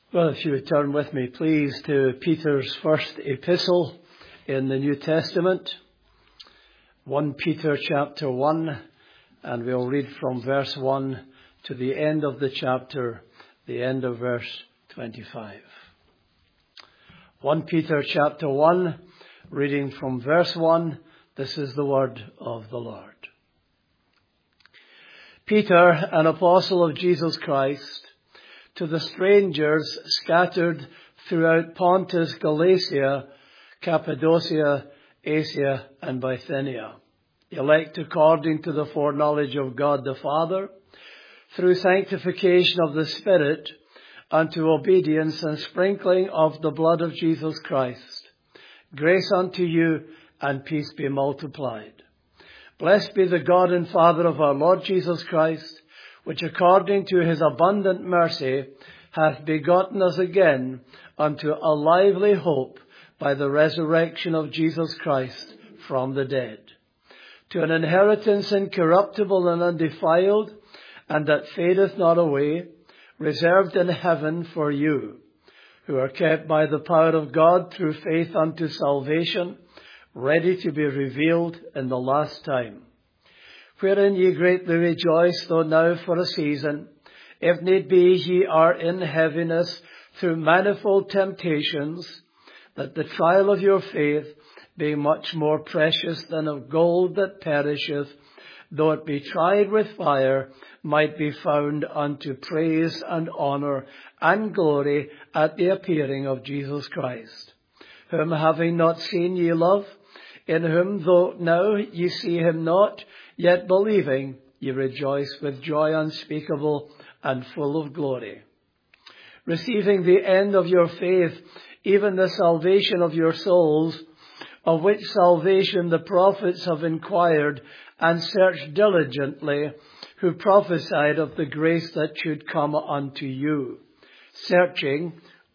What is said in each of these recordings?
Well, if you would turn with me, please, to Peter's first epistle in the New Testament, 1 Peter chapter 1, and we'll read from verse 1 to the end of the chapter, the end of verse 25. 1 Peter chapter 1, reading from verse 1, this is the word of the Lord. Peter, an apostle of Jesus Christ, to the strangers scattered throughout Pontus, Galatia, Cappadocia, Asia, and Bithynia, elect according to the foreknowledge of God the Father, through sanctification of the Spirit, unto obedience and sprinkling of the blood of Jesus Christ. Grace unto you, and peace be multiplied. Blessed be the God and Father of our Lord Jesus Christ, which according to his abundant mercy hath begotten us again unto a lively hope by the resurrection of Jesus Christ from the dead, to an inheritance incorruptible and undefiled, and that fadeth not away, reserved in heaven for you, who are kept by the power of God through faith unto salvation, ready to be revealed in the last time. Wherein ye greatly rejoice, though now for a season, if need be, ye are in heaviness through manifold temptations, that the trial of your faith, being much more precious than of gold that perisheth, though it be tried with fire, might be found unto praise and honour and glory at the appearing of Jesus Christ, whom having not seen ye love, in whom though now ye see him not, yet believing, ye rejoice with joy unspeakable and full of glory, receiving the end of your faith, even the salvation of your souls, of which salvation the prophets have inquired and searched diligently, who prophesied of the grace that should come unto you, searching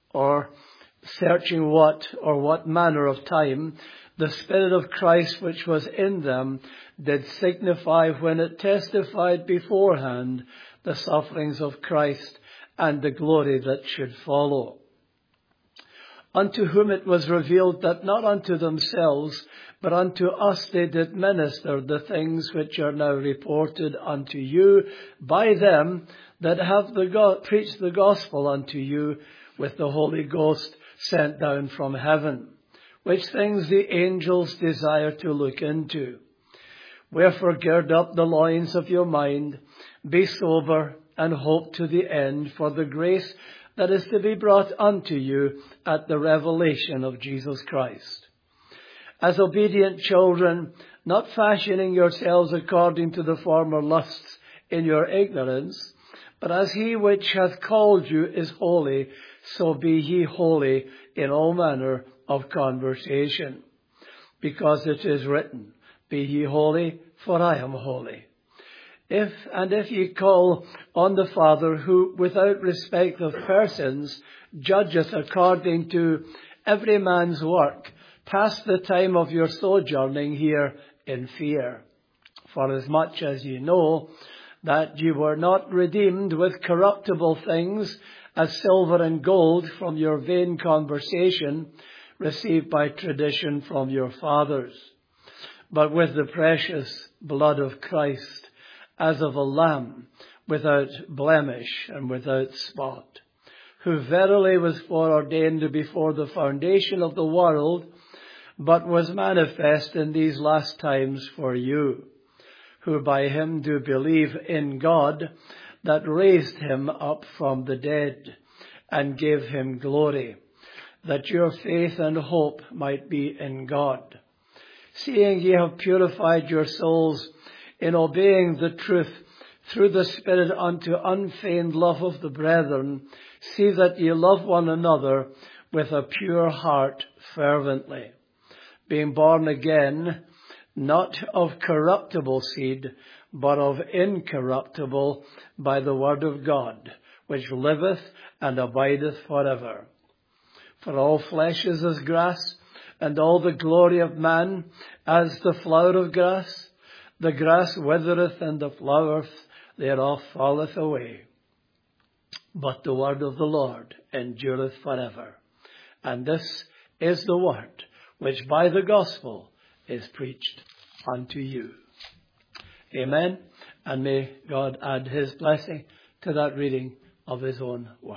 what manner of time the Spirit of Christ which was in them did signify when it testified beforehand the sufferings of Christ and the glory that should follow. Unto whom it was revealed that not unto themselves, but unto us they did minister the things which are now reported unto you by them that have preached the gospel unto you with the Holy Ghost sent down from heaven, which things the angels desire to look into. Wherefore gird up the loins of your mind, be sober, and hope to the end for the grace that is to be brought unto you at the revelation of Jesus Christ. As obedient children, not fashioning yourselves according to the former lusts in your ignorance, but as he which hath called you is holy, so be ye holy in all manner of conversation. Because it is written, be ye holy, for I am holy. If ye call on the Father, who without respect of persons judgeth according to every man's work, pass the time of your sojourning here in fear. For as much as ye know that ye were not redeemed with corruptible things, as silver and gold from your vain conversation, received by tradition from your fathers, but with the precious blood of Christ, as of a lamb, without blemish and without spot, who verily was foreordained before the foundation of the world, but was manifest in these last times for you, who by him do believe in God, that raised him up from the dead, and gave him glory, that your faith and hope might be in God. Seeing ye have purified your souls in obeying the truth through the Spirit unto unfeigned love of the brethren, see that ye love one another with a pure heart fervently, being born again, not of corruptible seed, but of incorruptible, by the word of God, which liveth and abideth forever. For all flesh is as grass, and all the glory of man as the flower of grass. The grass withereth, and the flower thereof falleth away. but the word of the Lord endureth forever. And this is the word which by the gospel is preached unto you. Amen. And may God add his blessing to that reading of his own word.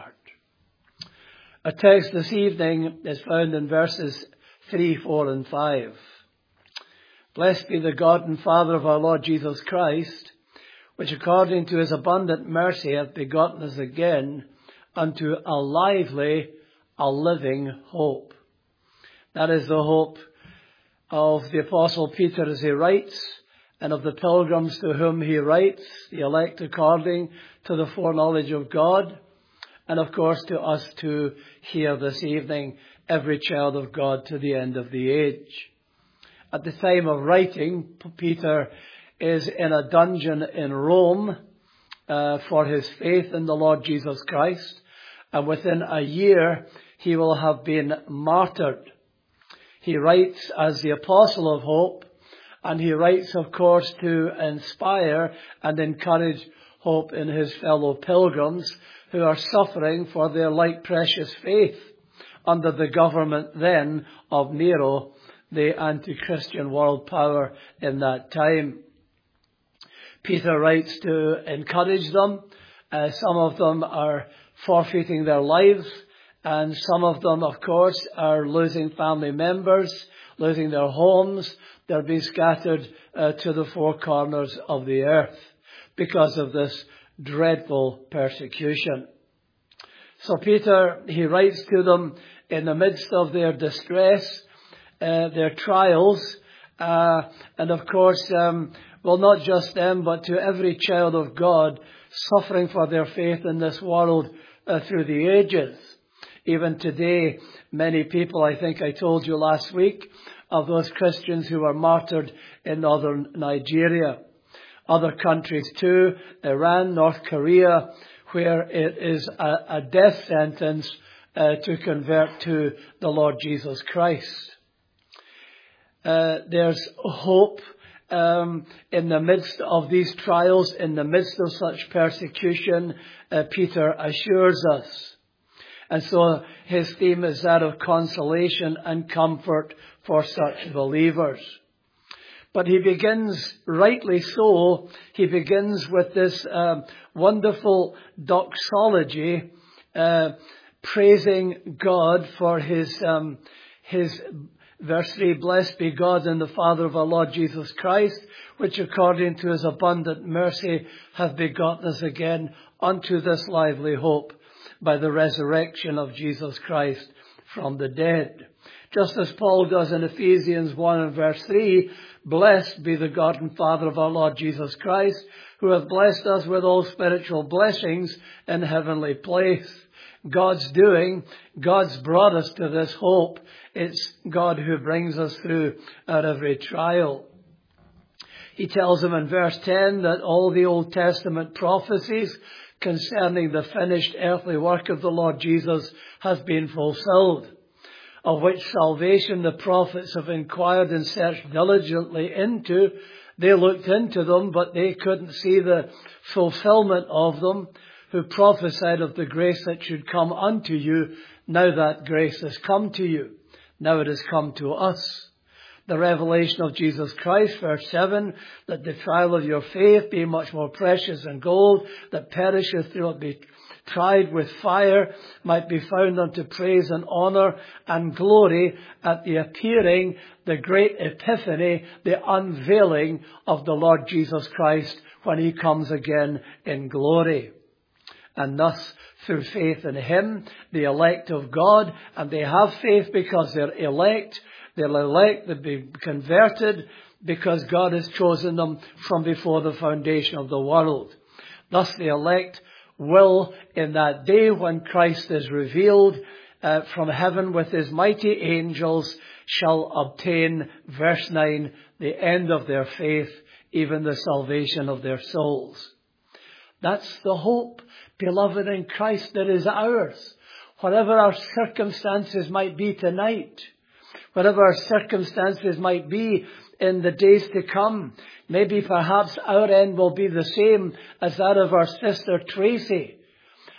Our text this evening is found in verses 3, 4 and 5. Blessed be the God and Father of our Lord Jesus Christ, which according to his abundant mercy hath begotten us again unto a lively, a living hope. That is the hope of the Apostle Peter as he writes, and of the pilgrims to whom he writes, the elect according to the foreknowledge of God, and of course to us to hear this evening, every child of God to the end of the age. At the time of writing, Peter is in a dungeon in Rome for his faith in the Lord Jesus Christ, and within a year he will have been martyred. He writes as the apostle of hope, and he writes, of course, to inspire and encourage hope in his fellow pilgrims who are suffering for their like precious faith under the government then of Nero, the anti-Christian world power in that time. Peter writes to encourage them. Some of them are forfeiting their lives, and some of them, of course, are losing family members, losing their homes. They're being scattered to the four corners of the earth because of this dreadful persecution. So Peter, he writes to them in the midst of their distress, their trials, and of course, well, not just them, but to every child of God suffering for their faith in this world through the ages. Even today, many people, I think I told you last week, of those Christians who were martyred in northern Nigeria. Other countries too, Iran, North Korea, where it is a death sentence to convert to the Lord Jesus Christ. There's hope in the midst of these trials, in the midst of such persecution, Peter assures us. And so his theme is that of consolation and comfort for such believers. But he begins, rightly so, he begins with this wonderful doxology, praising God for his verse 3, blessed be God and the Father of our Lord Jesus Christ, which according to his abundant mercy hath begotten us again unto this lively hope by the resurrection of Jesus Christ from the dead. Just as Paul does in Ephesians 1 and verse 3, blessed be the God and Father of our Lord Jesus Christ, who hath blessed us with all spiritual blessings in heavenly place. God's doing, God's brought us to this hope. It's God who brings us through our every trial. He tells them in verse 10 that all the Old Testament prophecies concerning the finished earthly work of the Lord Jesus has been fulfilled, of which salvation the prophets have inquired and searched diligently into. They looked into them, but they couldn't see the fulfillment of them, who prophesied of the grace that should come unto you. Now that grace has come to you. Now it has come to us. The revelation of Jesus Christ, verse 7, that the trial of your faith, being much more precious than gold, that perisheth though it be tried with fire, might be found unto praise and honour and glory at the appearing, the great epiphany, the unveiling of the Lord Jesus Christ when he comes again in glory. And thus, through faith in him, the elect of God, and they have faith because they're elect, they've been converted because God has chosen them from before the foundation of the world. Thus the elect will, in that day when Christ is revealed from heaven with his mighty angels, shall obtain, verse 9, the end of their faith, even the salvation of their souls. That's the hope, beloved in Christ, that is ours. Whatever our circumstances might be tonight, whatever our circumstances might be in the days to come, maybe perhaps our end will be the same as that of our sister Tracy.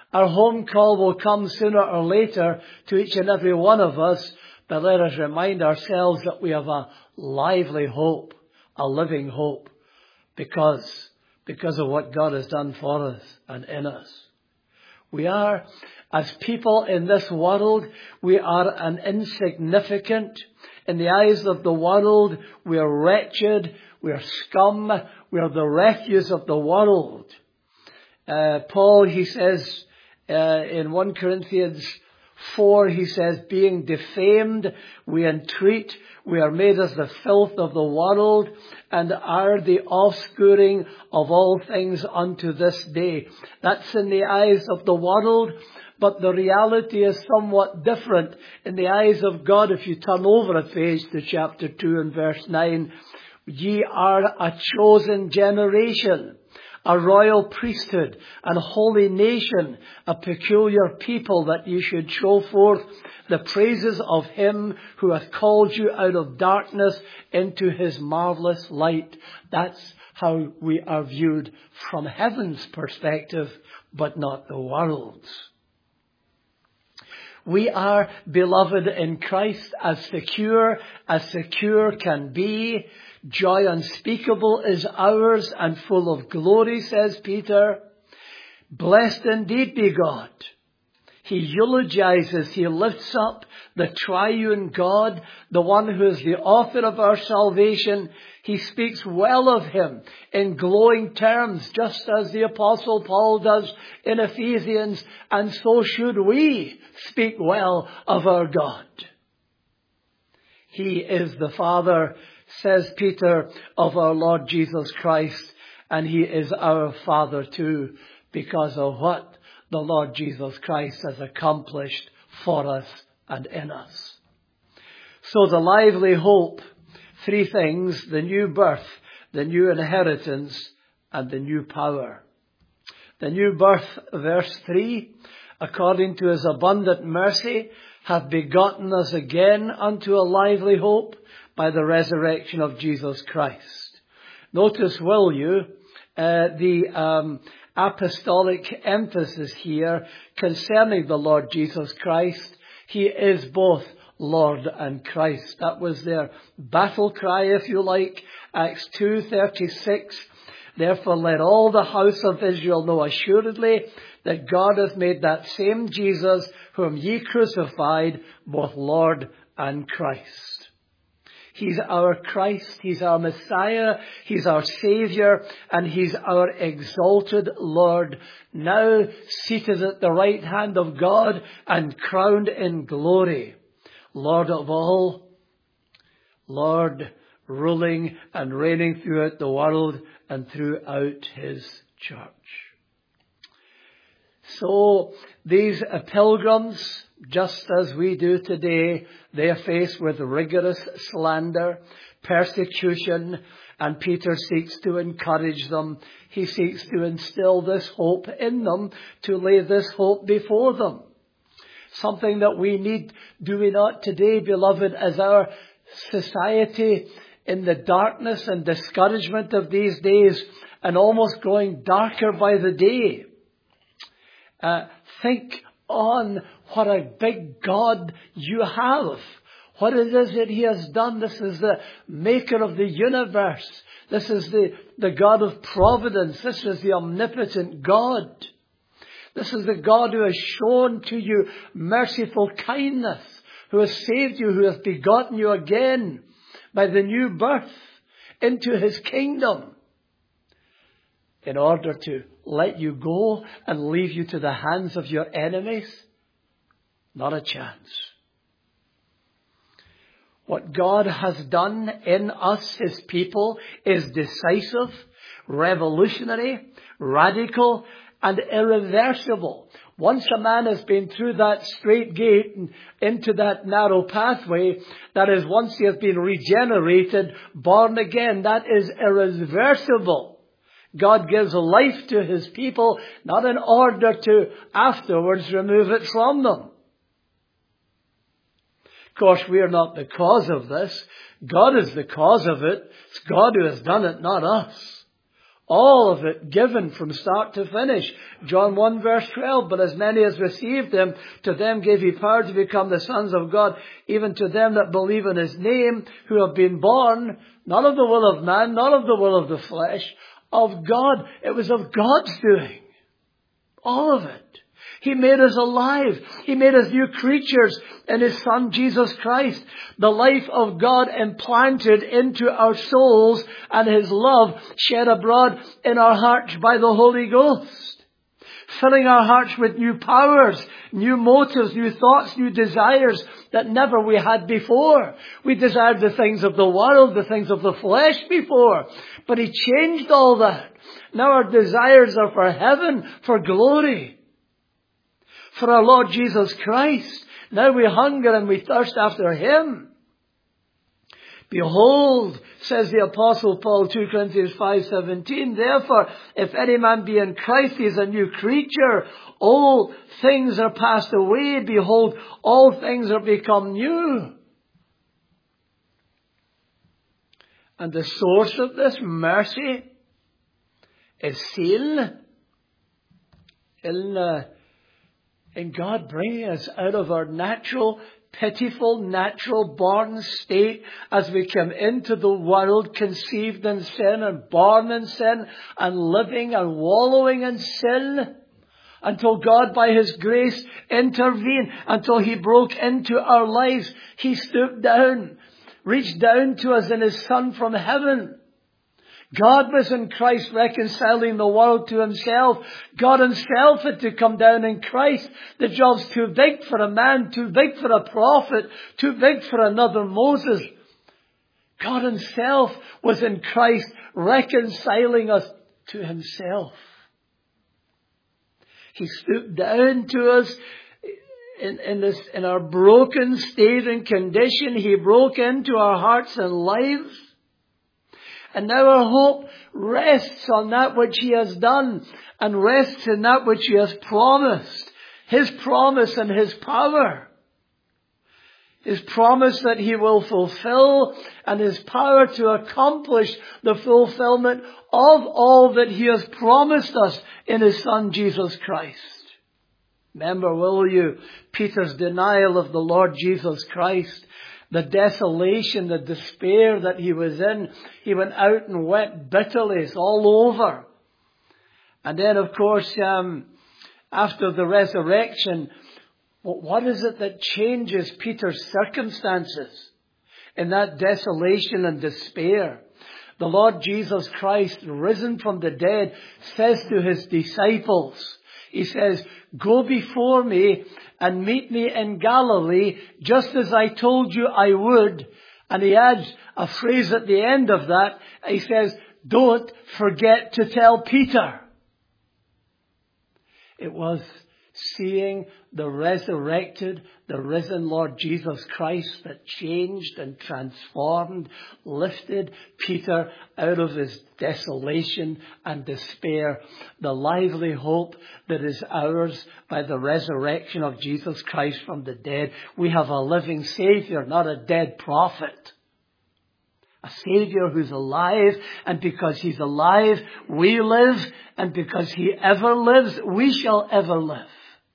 Our home call will come sooner or later to each and every one of us, but let us remind ourselves that we have a lively hope, a living hope, because of what God has done for us and in us. We are, as people in this world, we are an insignificant. In the eyes of the world, we are wretched, we are scum, we are the refuse of the world. Paul, he says, in 1 Corinthians 4, he says, being defamed, we entreat, we are made as the filth of the world, and are the offscouring of all things unto this day. That's in the eyes of the world, but the reality is somewhat different in the eyes of God. If you turn over a page to chapter 2 and verse 9, ye are a chosen generation, a royal priesthood, and a holy nation, a peculiar people, that you should show forth the praises of him who hath called you out of darkness into his marvelous light. That's how we are viewed from heaven's perspective, but not the world's. We are, beloved in Christ, as secure can be. Joy unspeakable is ours and full of glory, says Peter. Blessed indeed be God. He eulogizes, he lifts up the triune God, the one who is the author of our salvation. He speaks well of him in glowing terms, just as the Apostle Paul does in Ephesians, and so should we speak well of our God. He is the Father, says Peter, of our Lord Jesus Christ, and he is our Father too, because of what the Lord Jesus Christ has accomplished for us and in us. So the lively hope, three things: the new birth, the new inheritance, and the new power. The new birth, verse 3, according to his abundant mercy, hath begotten us again unto a lively hope by the resurrection of Jesus Christ. Notice, will you, the apostolic emphasis here concerning the Lord Jesus Christ. He is both Lord and Christ. That was their battle cry, if you like. Acts 2:36. Therefore let all the house of Israel know assuredly that God hath made that same Jesus whom ye crucified both Lord and Christ. He's our Christ, he's our Messiah, he's our Saviour, and he's our exalted Lord, now seated at the right hand of God and crowned in glory. Lord of all, Lord ruling and reigning throughout the world and throughout his church. So these pilgrims, just as we do today, they are faced with rigorous slander, persecution, and Peter seeks to encourage them. He seeks to instill this hope in them, to lay this hope before them. Something that we need, do we not today, beloved, as our society in the darkness and discouragement of these days, and almost growing darker by the day. Think on what a big God you have. What it is that he has done. This is the maker of the universe. This is the God of providence. This is the omnipotent God. This is the God who has shown to you merciful kindness, who has saved you, who has begotten you again by the new birth into his kingdom, in order to let you go and leave you to the hands of your enemies? Not a chance. What God has done in us, his people, is decisive, revolutionary, radical, and irreversible. Once a man has been through that straight gate and into that narrow pathway, that is, once he has been regenerated, born again, that is irreversible. God gives life to his people, not in order to afterwards remove it from them. Of course, we are not the cause of this. God is the cause of it. It's God who has done it, not us. All of it given from start to finish. John 1 verse 12, but as many as received him, to them gave he power to become the sons of God, even to them that believe in his name, who have been born, not of the will of man, not of the will of the flesh, of God. It was of God's doing. All of it. He made us alive. He made us new creatures in his Son, Jesus Christ. The life of God implanted into our souls and his love shed abroad in our hearts by the Holy Ghost. Filling our hearts with new powers, new motives, new thoughts, new desires that never we had before. We desired the things of the world, the things of the flesh before. But he changed all that. Now our desires are for heaven, for glory. For our Lord Jesus Christ. Now we hunger and we thirst after him. Behold, says the Apostle Paul, 2 Corinthians 5:17, therefore, if any man be in Christ, he is a new creature. All things are passed away. Behold, all things are become new. And the source of this mercy is seen in God bringing us out of our natural, pitiful, natural born state as we come into the world conceived in sin and born in sin and living and wallowing in sin until God by his grace intervened, until he broke into our lives. He stooped down, reached down to us in his Son from heaven. God was in Christ reconciling the world to himself. God himself had to come down in Christ. The job's too big for a man, too big for a prophet, too big for another Moses. God himself was in Christ reconciling us to himself. He stooped down to us in our broken state and condition. He broke into our hearts and lives. And now our hope rests on that which he has done and rests in that which he has promised. His promise and his power. His promise that he will fulfill and his power to accomplish the fulfillment of all that he has promised us in his Son Jesus Christ. Remember, will you, Peter's denial of the Lord Jesus Christ. The desolation, the despair that he was in. He went out and wept bitterly. It's all over. And then, of course, after the resurrection, what is it that changes Peter's circumstances in that desolation and despair? The Lord Jesus Christ, risen from the dead, says to his disciples, he says, go before me and meet me in Galilee, just as I told you I would. And he adds a phrase at the end of that. He says, don't forget to tell Peter. It was seeing the resurrected, the risen Lord Jesus Christ that changed and transformed, lifted Peter out of his desolation and despair. The lively hope that is ours by the resurrection of Jesus Christ from the dead. We have a living Savior, not a dead prophet. A Savior who's alive, and because he's alive, we live, and because he ever lives, we shall ever live.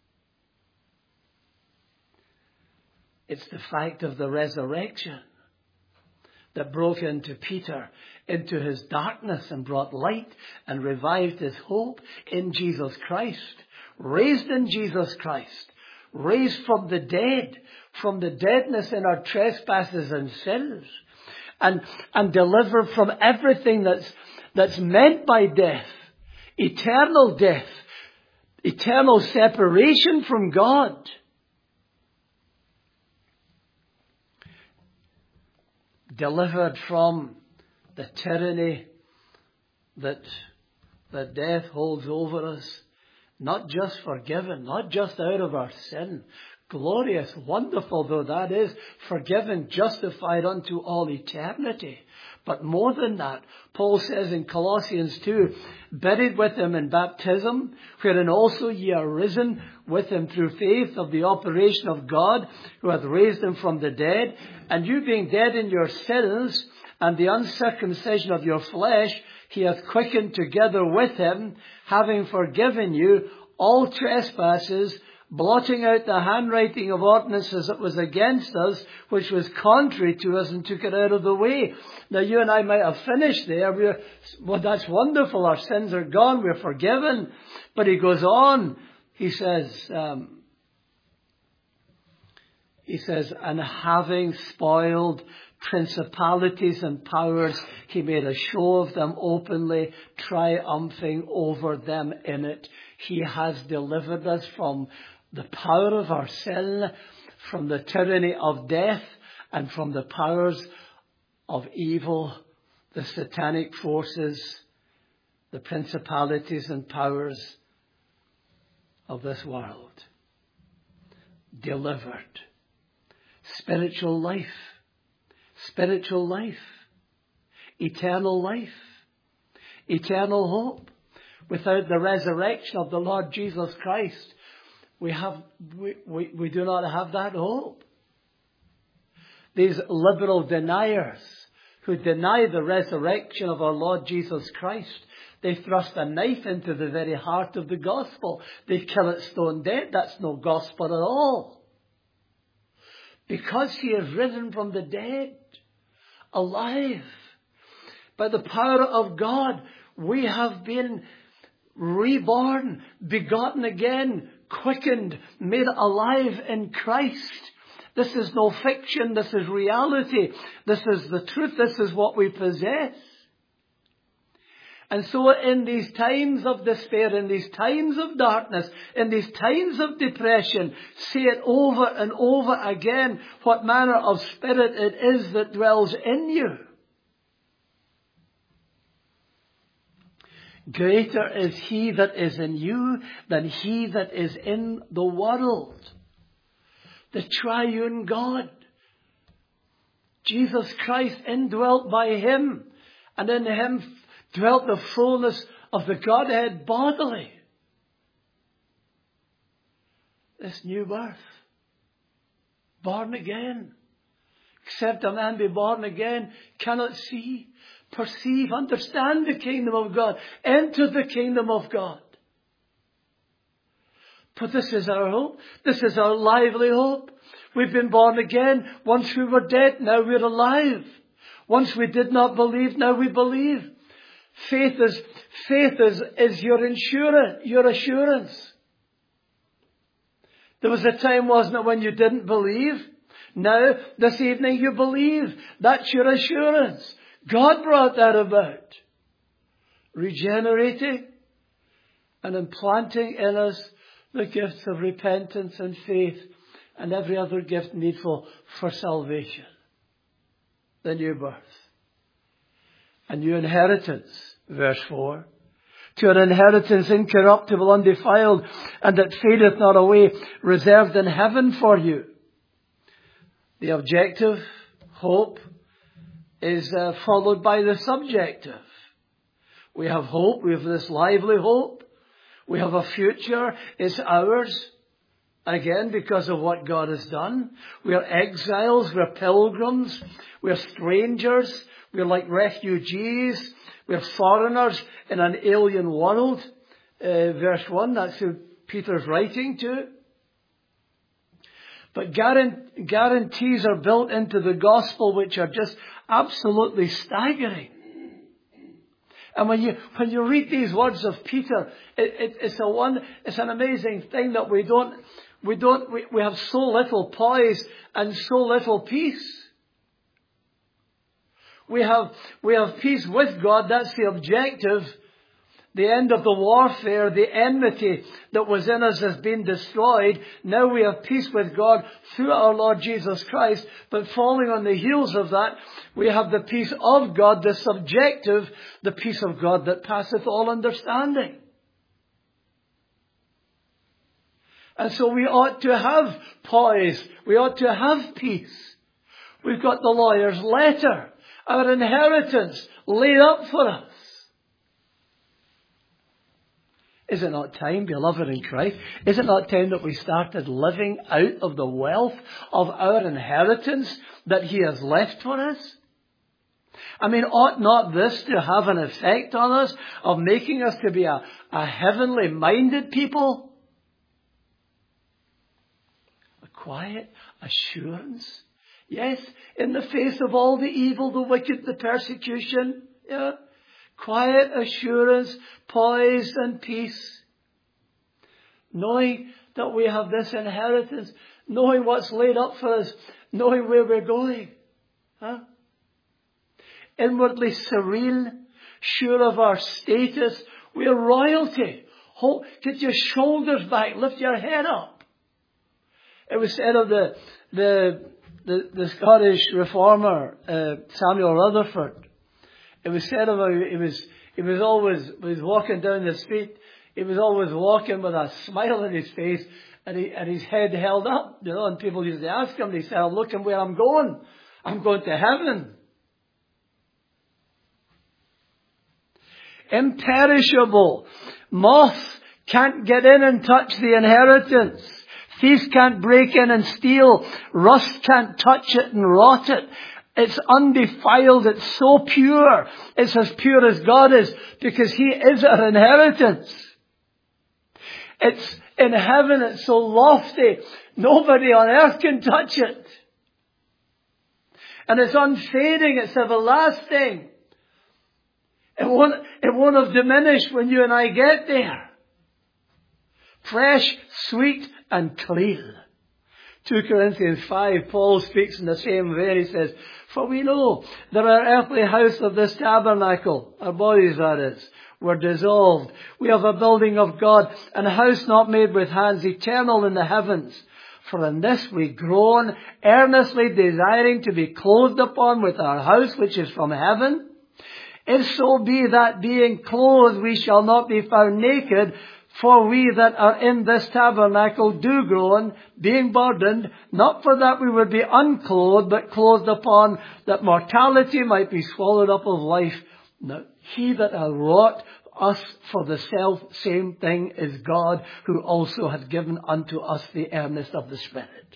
It's the fact of the resurrection that broke into Peter, into his darkness, and brought light and revived his hope in Jesus Christ. Raised in Jesus Christ. Raised from the deadness in our trespasses and sins. And delivered from everything that's meant by death. Eternal death. Eternal separation from God. Delivered from the tyranny that death holds over us. Not just forgiven, not just out of our sin. Glorious, wonderful though that is, forgiven, justified unto all eternity. But more than that, Paul says in Colossians 2, buried with him in baptism, wherein also ye are risen with him through faith of the operation of God, who hath raised him from the dead, and you being dead in your sins, and the uncircumcision of your flesh he hath quickened together with him, having forgiven you all trespasses, blotting out the handwriting of ordinances that was against us, which was contrary to us, and took it out of the way. Now you and I might have finished there. Well, that's wonderful. Our sins are gone. We're forgiven. But he goes on. He says, and having spoiled principalities and powers, he made a show of them openly, triumphing over them in it. He has delivered us from the power of our sin, from the tyranny of death, and from the powers of evil, the satanic forces, the principalities and powers of this world. Delivered. Spiritual life. Spiritual life. Eternal life. Eternal hope. Without the resurrection of the Lord Jesus Christ, we do not have that hope. These liberal deniers who deny the resurrection of our Lord Jesus Christ, they thrust a knife into the very heart of the gospel. They kill it stone dead. That's no gospel at all. Because he is risen from the dead, alive, by the power of God, we have been reborn, begotten again, quickened, made alive in Christ. This is no fiction. This is reality. This is the truth. This is what we possess. And so in these times of despair, in these times of darkness, in these times of depression, say it over and over again, what manner of spirit it is that dwells in you. Greater is he that is in you than he that is in the world. The triune God. Jesus Christ indwelt by him, and in him dwelt the fullness of the Godhead bodily. This new birth. Born again. Except a man be born again, cannot see, perceive, understand the kingdom of God, enter the kingdom of God. But this is our hope. This is our lively hope. We've been born again. Once we were dead, now we're alive. Once we did not believe, now we believe. Faith is your insurance, your assurance. There was a time, wasn't it, when you didn't believe? Now, this evening you believe. That's your assurance. God brought that about. Regenerating and implanting in us the gifts of repentance and faith and every other gift needful for salvation. The new birth. A new inheritance, verse 4. To an inheritance incorruptible, undefiled, and that fadeth not away, reserved in heaven for you. The objective, hope, is followed by the subjective. We have hope, we have this lively hope. We have a future, it's ours. Again, because of what God has done. We are exiles, we're pilgrims, we're strangers, we're like refugees, we're foreigners in an alien world. Verse 1, that's who Peter's writing to. But guarantees are built into the gospel which are just absolutely staggering. And when you read these words of Peter, it's an amazing thing that we have so little poise and so little peace. We have peace with God. That's the objective. The end of the warfare, the enmity that was in us has been destroyed. Now we have peace with God through our Lord Jesus Christ. But following on the heels of that, we have the peace of God, the subjective, the peace of God that passeth all understanding. And so we ought to have poise. We ought to have peace. We've got the lawyer's letter, our inheritance laid up for us. Is it not time, beloved in Christ? Is it not time that we started living out of the wealth of our inheritance that He has left for us? I mean, ought not this to have an effect on us of making us to be a heavenly minded people? A quiet assurance. Yes, in the face of all the evil, the wicked, the persecution. Yeah. Quiet assurance, poise and peace. Knowing that we have this inheritance. Knowing what's laid up for us. Knowing where we're going. Huh? Inwardly serene. Sure of our status. We're royalty. Get your shoulders back. Lift your head up. It was said of the Scottish reformer, Samuel Rutherford. It was said of him, he was walking down the street. He was always walking with a smile on his face and his head held up, and people used to ask him, he said, I'm looking where I'm going. I'm going to heaven. Imperishable. Moth can't get in and touch the inheritance. Thieves can't break in and steal. Rust can't touch it and rot it. It's undefiled. It's so pure. It's as pure as God is because He is our inheritance. It's in heaven. It's so lofty. Nobody on earth can touch it. And it's unfading. It's everlasting. It won't have diminished when you and I get there. Fresh, sweet, and clean. 2 Corinthians 5, Paul speaks in the same vein. He says, for we know that our earthly house of this tabernacle, our bodies that is, were dissolved. We have a building of God, and a house not made with hands, eternal in the heavens. For in this we groan, earnestly desiring to be clothed upon with our house which is from heaven. If so be that being clothed we shall not be found naked, for we that are in this tabernacle do groan, being burdened, not for that we would be unclothed, but clothed upon, that mortality might be swallowed up of life. Now, He that hath wrought us for the self same thing is God, who also hath given unto us the earnest of the Spirit.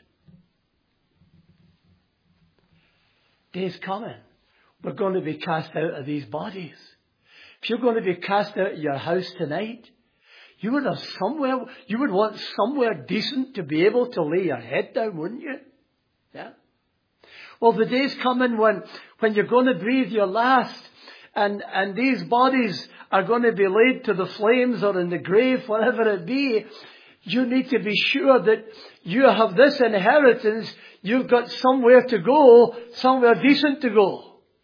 Days coming, we're going to be cast out of these bodies. If you're going to be cast out of your house tonight, you would want somewhere decent to be able to lay your head down, wouldn't you? Yeah. Well, the day's coming when you're going to breathe your last, and these bodies are going to be laid to the flames or in the grave, whatever it be. You need to be sure that you have this inheritance. You've got somewhere to go, somewhere decent to go.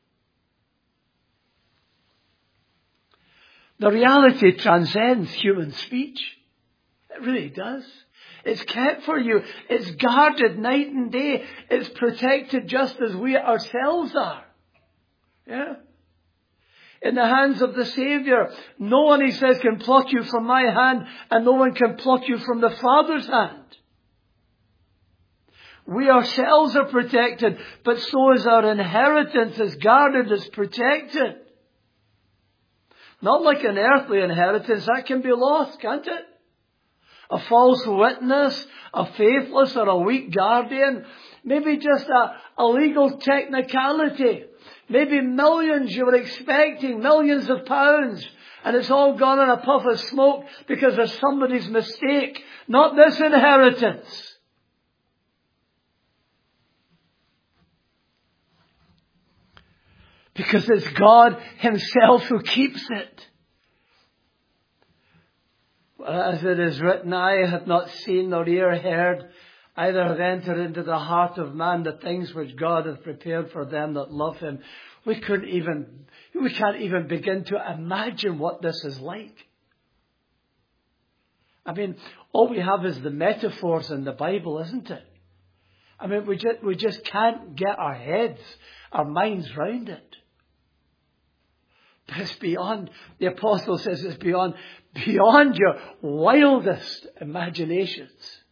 The reality transcends human speech. It really does. It's kept for you. It's guarded night and day. It's protected just as we ourselves are. Yeah. In the hands of the Saviour. No one, He says, can pluck you from my hand, and no one can pluck you from the Father's hand. We ourselves are protected, but so is our inheritance. It's guarded, it's protected. Not like an earthly inheritance. That can be lost, can't it? A false witness, a faithless or a weak guardian, maybe just a legal technicality. Maybe millions you were expecting, millions of pounds, and it's all gone in a puff of smoke because of somebody's mistake. Not this inheritance. Because it's God Himself who keeps it. As it is written, eye hath not seen nor ear heard, either have entered into the heart of man the things which God hath prepared for them that love Him. We can't even begin to imagine what this is like. I mean, all we have is the metaphors in the Bible, isn't it? I mean, we just can't get our minds round it. But it's beyond, the apostle says it's beyond your wildest imaginations.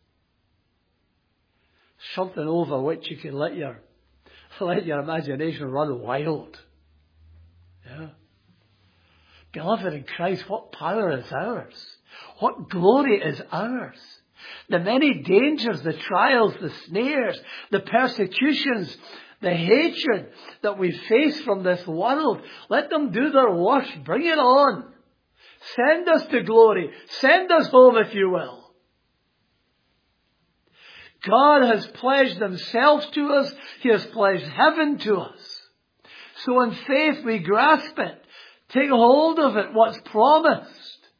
Something over which you can let your imagination run wild. Yeah. Beloved in Christ, what power is ours? What glory is ours? The many dangers, the trials, the snares, the persecutions, The hatred that we face from this world, let them do their worst. Bring it on. Send us to glory. Send us home, if you will. God has pledged himself to us. He has pledged heaven to us. So in faith we grasp it. Take hold of it, what's promised.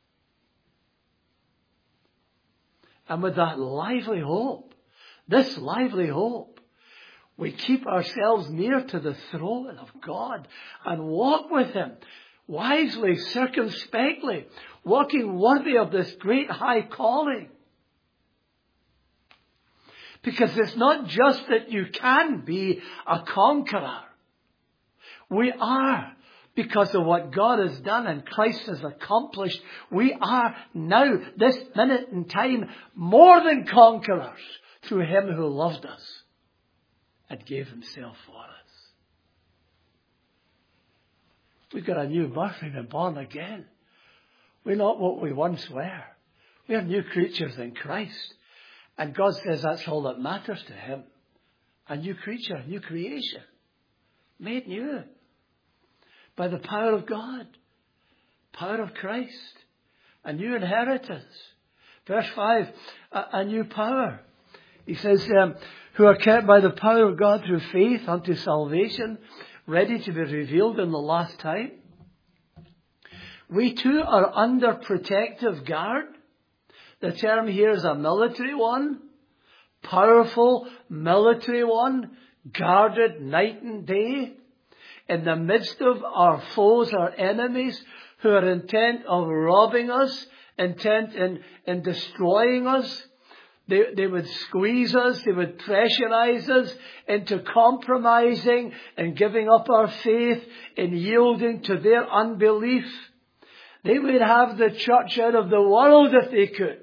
And with that lively hope, this lively hope, we keep ourselves near to the throne of God and walk with him wisely, circumspectly, walking worthy of this great high calling. Because it's not just that you can be a conqueror. We are, because of what God has done and Christ has accomplished. We are now, this minute in time, more than conquerors through him who loved us and gave himself for us. We've got a new birth. We've been born again. We're not what we once were. We are new creatures in Christ. And God says that's all that matters to him. A new creature, a new creation. Made new. By the power of God. Power of Christ. A new inheritance. Verse 5. A new power. He says, who are kept by the power of God through faith unto salvation, ready to be revealed in the last time. We too are under protective guard. The term here is a military one. Powerful military one. Guarded night and day. In the midst of our foes, our enemies, who are intent of robbing us, intent in destroying us. They would squeeze us, they would pressurize us into compromising and giving up our faith and yielding to their unbelief. They would have the church out of the world if they could.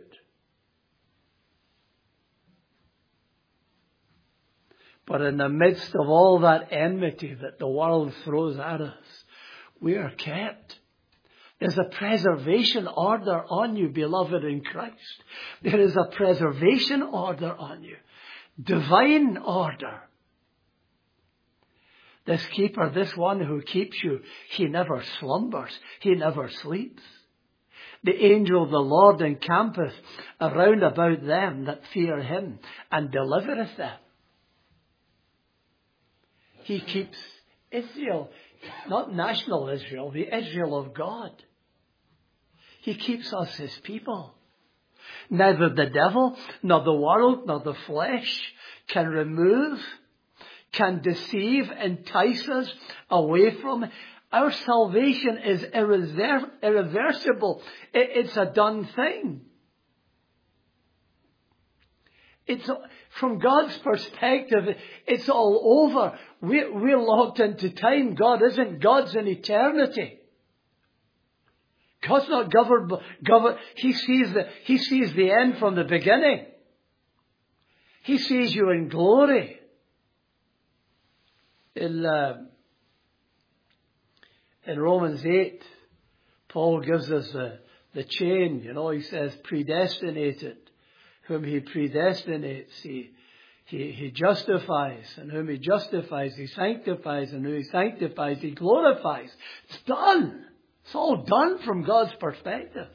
But in the midst of all that enmity that the world throws at us, we are kept. There's a preservation order on you, beloved in Christ. There is a preservation order on you. Divine order. This keeper, this one who keeps you, he never slumbers. He never sleeps. The angel of the Lord encampeth around about them that fear him and delivereth them. He keeps Israel, not national Israel, the Israel of God. He keeps us his people. Neither the devil, nor the world, nor the flesh can remove, can deceive, entice us away from it. Our salvation is irreversible. It's a done thing. It's from God's perspective, it's all over. We're locked into time. God isn't. God's in eternity. God's not governed. He sees the end from the beginning. He sees you in glory. In Romans 8, Paul gives us the chain. He says, predestinated. Whom he predestinates, he justifies. And whom he justifies, he sanctifies. And whom he sanctifies, he glorifies. It's done. It's all done from God's perspective.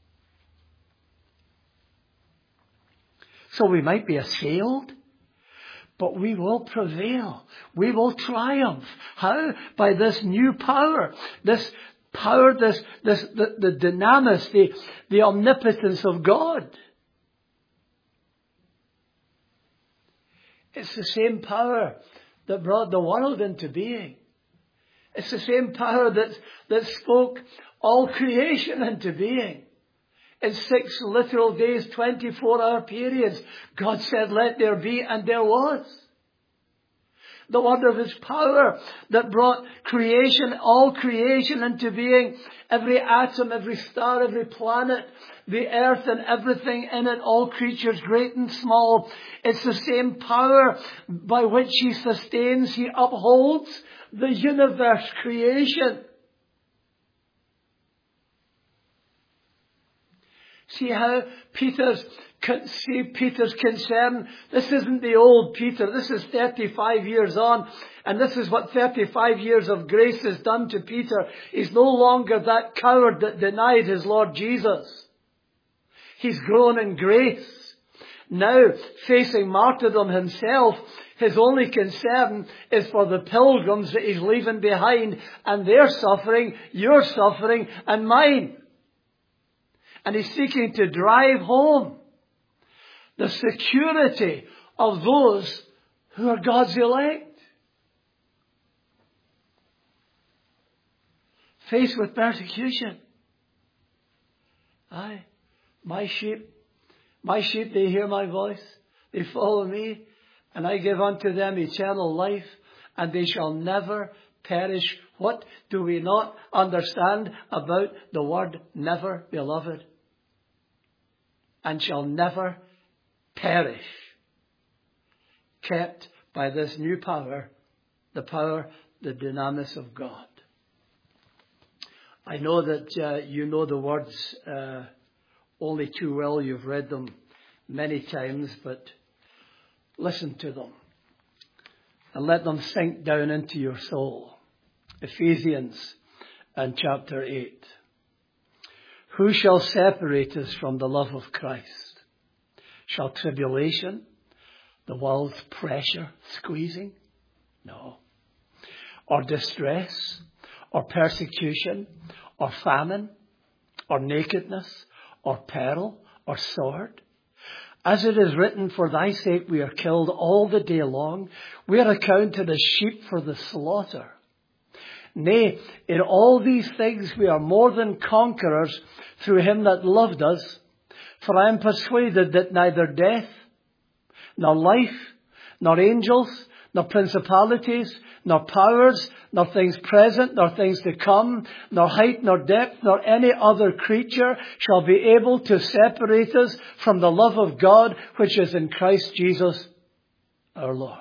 So we might be assailed, but we will prevail. We will triumph. How? By this new power. This power, the dynamis, the omnipotence of God. It's the same power that brought the world into being. It's the same power that spoke all creation into being. In 6 literal days, 24-hour periods, God said, let there be, and there was. The wonder of his power that brought creation, all creation into being. Every atom, every star, every planet, the earth and everything in it, all creatures great and small. It's the same power by which he sustains, he upholds the universe creation. See how Peter's concern? This isn't the old Peter. This is 35 years on. And this is what 35 years of grace has done to Peter. He's no longer that coward that denied his Lord Jesus. He's grown in grace. Now, facing martyrdom himself, his only concern is for the pilgrims that he's leaving behind and their suffering, your suffering, and mine. And he's seeking to drive home the security of those who are God's elect. Faced with persecution. Aye, my sheep, they hear my voice. They follow me, and I give unto them eternal life, and they shall never perish. What do we not understand about the word never, beloved? And shall never perish. Kept by this new power, the power, the dynamis of God. I know that you know the words only too well. You've read them many times, but listen to them and let them sink down into your soul. Ephesians and chapter 8. Who shall separate us from the love of Christ? Shall tribulation, the world's pressure, squeezing? No. Or distress, or persecution, or famine, or nakedness, or peril, or sword? As it is written, for thy sake we are killed all the day long. We are accounted as sheep for the slaughter. Nay, in all these things we are more than conquerors through him that loved us. For I am persuaded that neither death, nor life, nor angels, nor principalities, nor powers, nor things present, nor things to come, nor height, nor depth, nor any other creature shall be able to separate us from the love of God which is in Christ Jesus our Lord.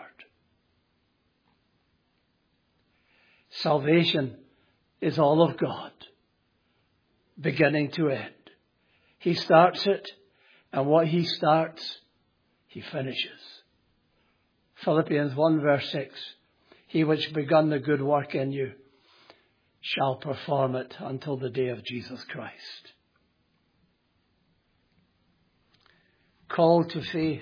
Salvation is all of God, beginning to end. He starts it, and what he starts, he finishes. Philippians 1 verse 6. He which begun the good work in you shall perform it until the day of Jesus Christ. Called to faith.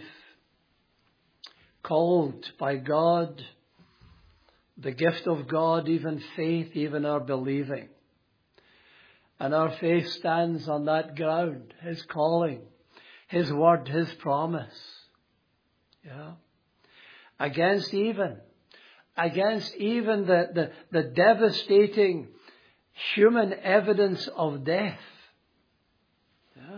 Called by God. The gift of God, even faith, even our believing. And our faith stands on that ground. His calling. His word. His promise. Yeah. Against even the devastating human evidence of death. Yeah.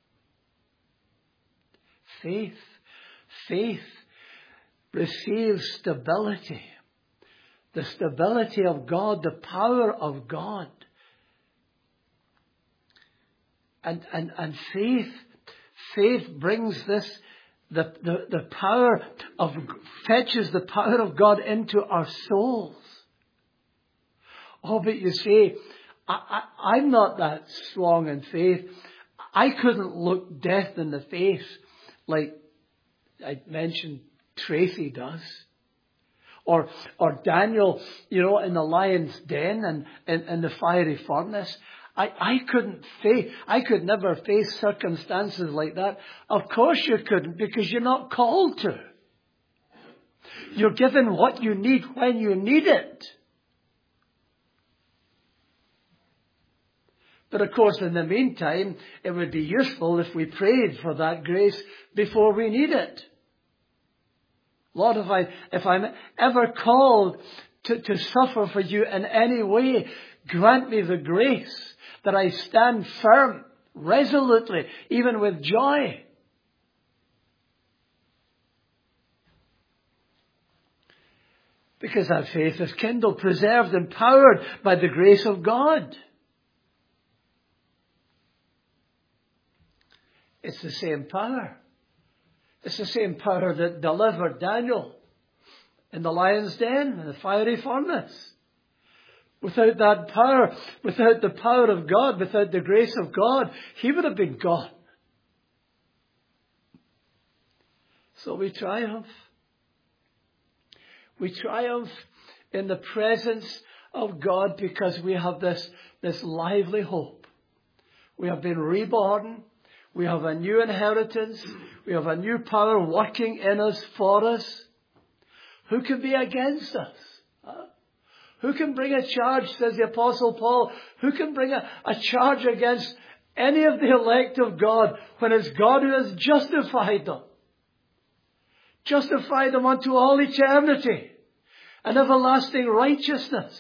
Faith receives stability. The stability of God, the power of God. And faith brings this, the power of, fetches the power of God into our souls. Oh, but you say, I'm not that strong in faith. I couldn't look death in the face like I mentioned Tracy does. Or Daniel, in the lion's den and in the fiery furnace. I could never face circumstances like that. Of course you couldn't, because you're not called to. You're given what you need when you need it. But of course, in the meantime, it would be useful if we prayed for that grace before we need it. Lord, if I'm ever called to suffer for you in any way, grant me the grace that I stand firm, resolutely, even with joy. Because that faith is kindled, preserved, empowered by the grace of God. It's the same power. It's the same power that delivered Daniel in the lion's den, in the fiery furnace. Without that power, without the power of God, without the grace of God, he would have been gone. So we triumph. We triumph in the presence of God because we have this lively hope. We have been reborn. We have a new inheritance. We have a new power working in us, for us. Who can be against us? Huh? Who can bring a charge, says the Apostle Paul? Who can bring a charge against any of the elect of God when it's God who has justified them? Justified them unto all eternity and everlasting righteousness.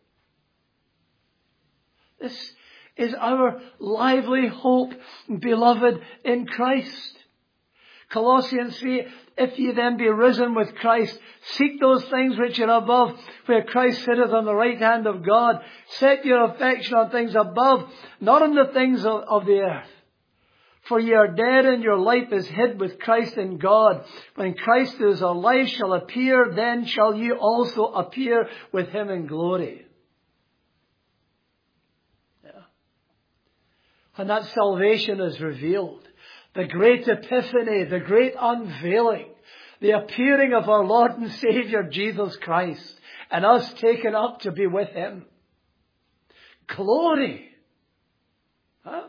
This is our lively hope, beloved, in Christ. Colossians 3, if ye then be risen with Christ, seek those things which are above, where Christ sitteth on the right hand of God. Set your affection on things above, not on the things of the earth. For ye are dead, and your life is hid with Christ in God. When Christ who is our life shall appear, then shall ye also appear with him in glory. Yeah. When that salvation is revealed, the great epiphany, the great unveiling, the appearing of our Lord and Saviour Jesus Christ, and us taken up to be with him. Glory! Huh?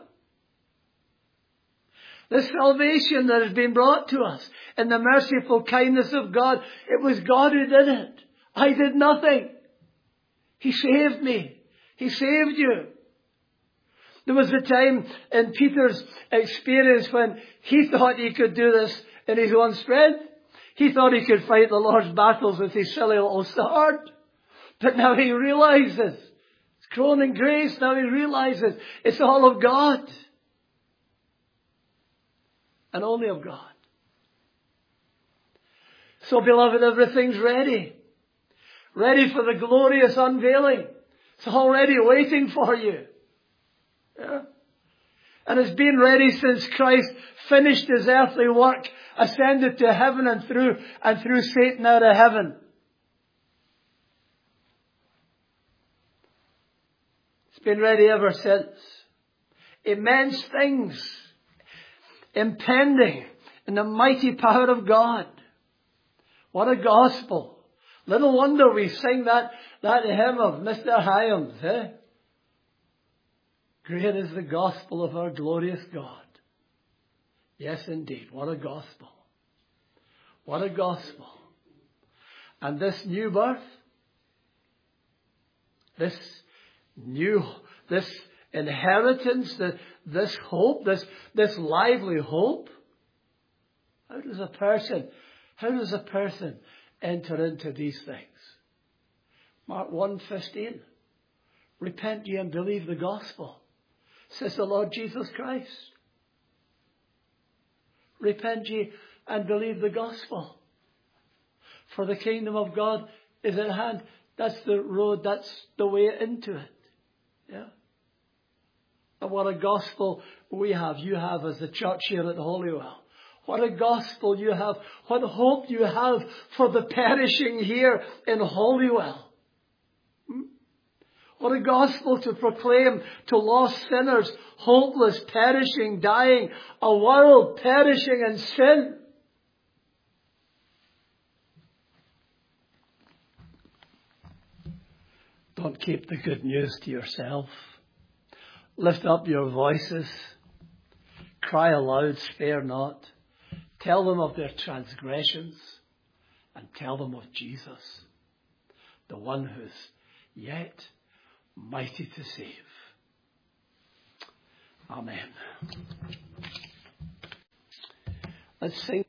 This salvation that has been brought to us in the merciful kindness of God, it was God who did it. I did nothing. He saved me. He saved you. There was a time in Peter's experience when he thought he could do this in his own strength. He thought he could fight the Lord's battles with his silly little sword. But now he realizes, it's grown in grace, now he realizes it's all of God. And only of God. So beloved, everything's ready. Ready for the glorious unveiling. It's already waiting for you. Yeah. And it's been ready since Christ finished his earthly work, ascended to heaven and threw Satan out of heaven. It's been ready ever since. Immense things impending in the mighty power of God. What a gospel. Little wonder we sing that hymn of Mr. Hyams, eh? Great is the gospel of our glorious God. Yes, indeed. What a gospel. What a gospel. And this new birth, this inheritance, this hope, this lively hope. How does a person enter into these things? Mark 1:15. Repent ye and believe the gospel, says the Lord Jesus Christ. Repent ye and believe the gospel. For the kingdom of God is at hand. That's the road, that's the way into it. Yeah. And what a gospel we have, you have as the church here at Holywell. What a gospel you have. What hope you have for the perishing here in Holywell. What a gospel to proclaim to lost sinners, hopeless, perishing, dying, a world perishing in sin. Don't keep the good news to yourself. Lift up your voices. Cry aloud, spare not. Tell them of their transgressions and tell them of Jesus, the one who's yet mighty to save. Amen. Let's sing.